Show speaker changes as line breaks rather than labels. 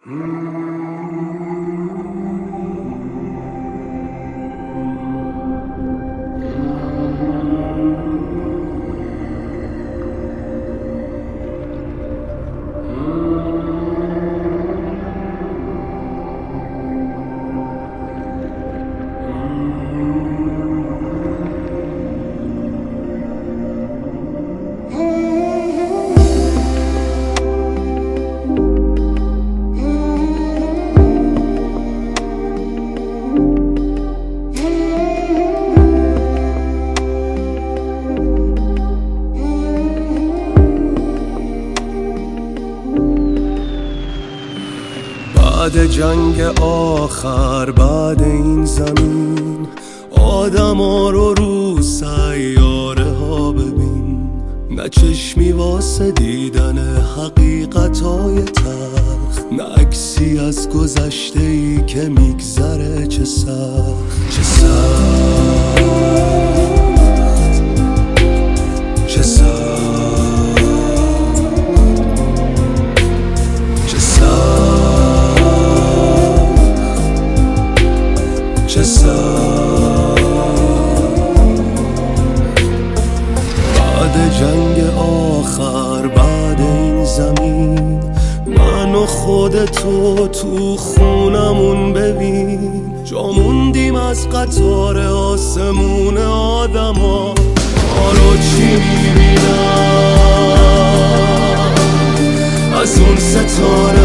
بعد جنگ آخر، بعد این زمین، آدما رو سیاره ها ببین. نه چشمی واسه دیدن حقیقتای تلخ، نه عکسی از گذشته ای که میگذره. چه سخت، چه سخت، چه سخت، چه سخت، چه سخت. بعد جنگ آخر، بعد این زمین، من و خودتو تو خونمون ببین. جا موندیم از قطار آسمون آدما، ما رو چی میبینن از اون ستاره